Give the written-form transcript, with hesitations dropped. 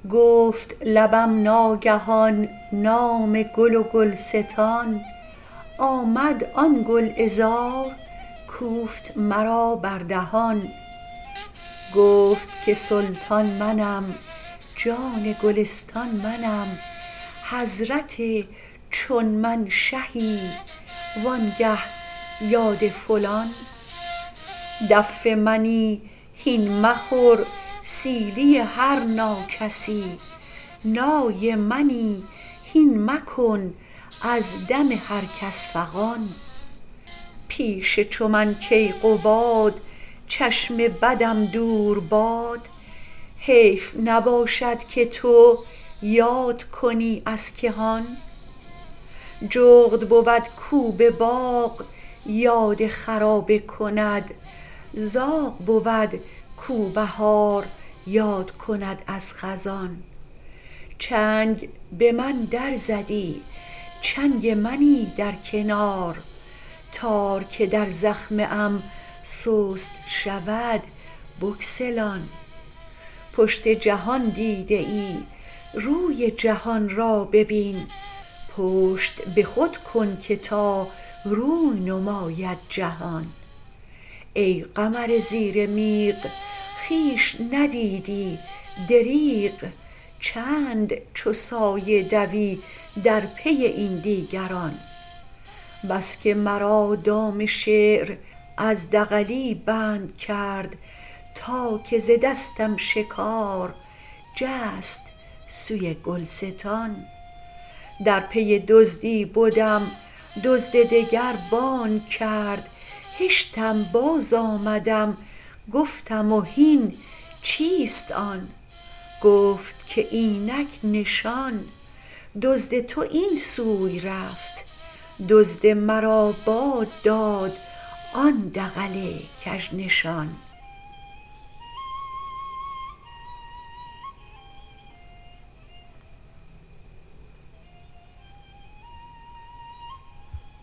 گفت لبم ناگهان نام گل و گلستان، آمد آن گلعذار کوفت مرا بر دهان. گفت که سلطان منم جان گلستان منم، حضرت چون من شهی وانگه یاد فلان. دف منی هین مخور سیلی هر ناکسی، نای منی هین مکن از دم هر کس فغان. پیش چو من کیقباد چشم بدم دور باد، حیف نباشد که تو یاد کنی از کهان. جغد بود کو به باغ یاد خرابه کند، زاغ بود کو بهار یاد کند از خزان. چنگ به من در زدی چنگ منی در کنار، تار که در زخمه ام سست شود بگسلان. پشت جهان دیده ای روی جهان را ببین، پشت به خود کن که تا روی نماید جهان. ای قمر زیر میغ خویش ندیدی دریغ، چند چو سایه دوی در پی این دیگران. بس که مرا دام شعر از دغلی بند کرد، تا که ز دستم شکار جست سوی گلستان. در پی دزدی بدم دزد دگر بانگ کرد، هشتم باز آمدم گفتم و هین چیست آن. گفت که اینک نشان دزد تو این سوی رفت، دزد مرا باد داد آن دغل کژنشان.